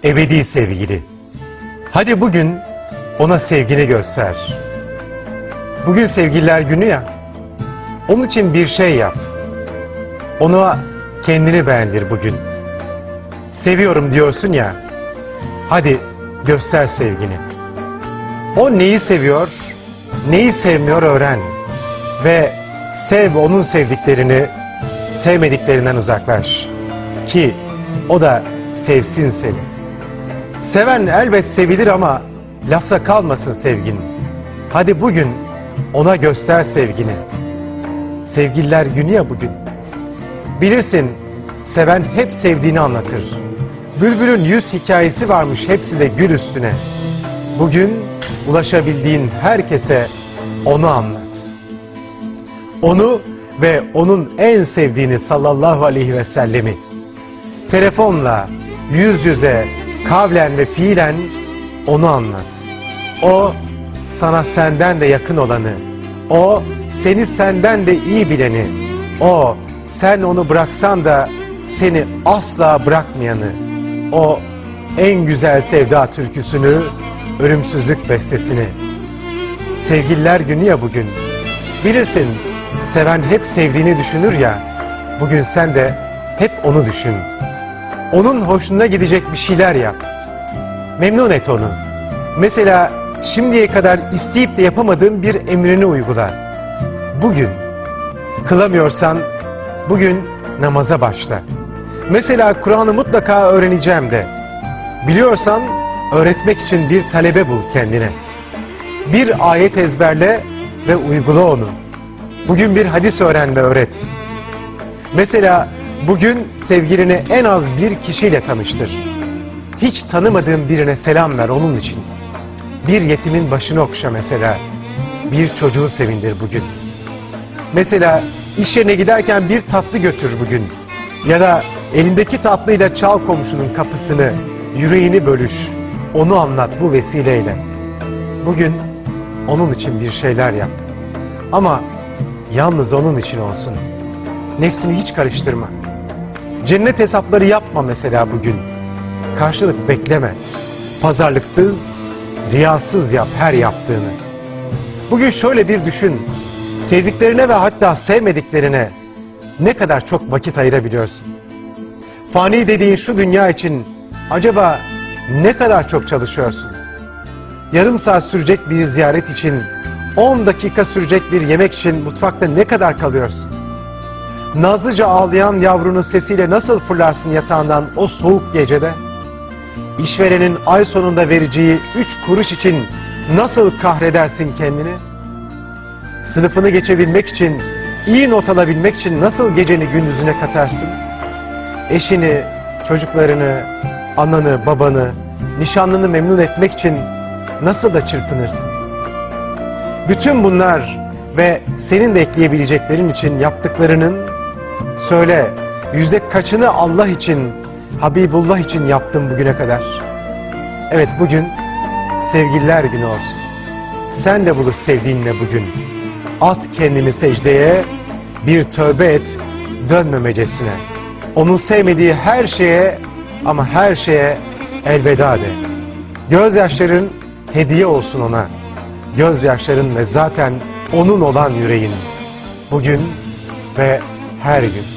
ebedi sevgili. Hadi bugün ona sevgini göster. Bugün sevgililer günü ya, onun için bir şey yap. Ona kendini beğendir bugün. Seviyorum diyorsun ya, hadi göster sevgini. O neyi seviyor, neyi sevmiyor öğren. Ve sev onun sevdiklerini, sevmediklerinden uzaklaş. Ki o da sevsin seni. Seven elbet sevilir ama lafta kalmasın sevgin. Hadi bugün ona göster sevgini. Sevgililer günü ya bugün. Bilirsin, seven hep sevdiğini anlatır. Bülbülün 100 hikayesi varmış, hepsi de gül üstüne. Bugün ulaşabildiğin herkese onu anlat. Onu ve onun en sevdiğini sallallahu aleyhi ve sellemi telefonla, yüz yüze, kavlen ve fiilen onu anlat. O sana senden de yakın olanı, o seni senden de iyi bileni, o sen onu bıraksan da seni asla bırakmayanı, o en güzel sevda türküsünü, ölümsüzlük bestesini. Sevgililer günü ya bugün. Bilirsin, seven hep sevdiğini düşünür ya, bugün sen de hep onu düşün. Onun hoşuna gidecek bir şeyler yap. Memnun et onu. Mesela şimdiye kadar isteyip de yapamadığın bir emrini uygula. Bugün kılamıyorsan bugün namaza başla. Mesela Kur'an'ı mutlaka öğreneceğim de. Biliyorsan öğretmek için bir talebe bul kendine. Bir ayet ezberle ve uygula onu. Bugün bir hadis öğren ve öğret. Mesela bugün sevgilini en az bir kişiyle tanıştır. Hiç tanımadığın birine selam ver onun için. Bir yetimin başını okşa mesela. Bir çocuğu sevindir bugün. Mesela iş yerine giderken bir tatlı götür bugün. Ya da elindeki tatlıyla çal komşunun kapısını, yüreğini bölüş. Onu anlat bu vesileyle. Bugün onun için bir şeyler yap. Ama yalnız onun için olsun. Nefsini hiç karıştırma. Cennet hesapları yapma mesela bugün. Karşılık bekleme. Pazarlıksız, riyasız yap her yaptığını. Bugün şöyle bir düşün. Sevdiklerine ve hatta sevmediklerine ne kadar çok vakit ayırabiliyorsun? Fani dediğin şu dünya için acaba ne kadar çok çalışıyorsun? Yarım saat sürecek bir ziyaret için, 10 dakika sürecek bir yemek için mutfakta ne kadar kalıyorsun? Nazlıca ağlayan yavrunun sesiyle nasıl fırlarsın yatağından o soğuk gecede? İşverenin ay sonunda vereceği 3 kuruş için nasıl kahredersin kendini? Sınıfını geçebilmek için, iyi not alabilmek için nasıl geceni gündüzüne katarsın? Eşini, çocuklarını, ananı, babanı, nişanlını memnun etmek için nasıl da çırpınırsın? Bütün bunlar ve senin de ekleyebileceklerin için yaptıklarının söyle, kaçını Allah için, Habibullah için yaptım bugüne kadar? Evet, bugün sevgililer günü olsun. Sen de buluş sevdiğinle bugün. At kendini secdeye, bir tövbe et, dönmemecesine. Onun sevmediği her şeye ama her şeye elveda de. Gözyaşların hediye olsun ona. Gözyaşların ve zaten onun olan yüreğin. Bugün ve her gün.